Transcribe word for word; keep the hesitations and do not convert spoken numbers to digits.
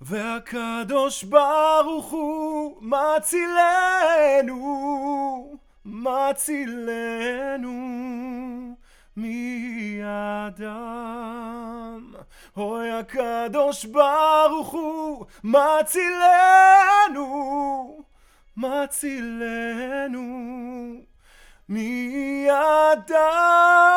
והקדוש ברוך הוא מצילנו, מצילנו מידם. אוי הקדוש ברוך הוא מצילנו, מצילנו מידם.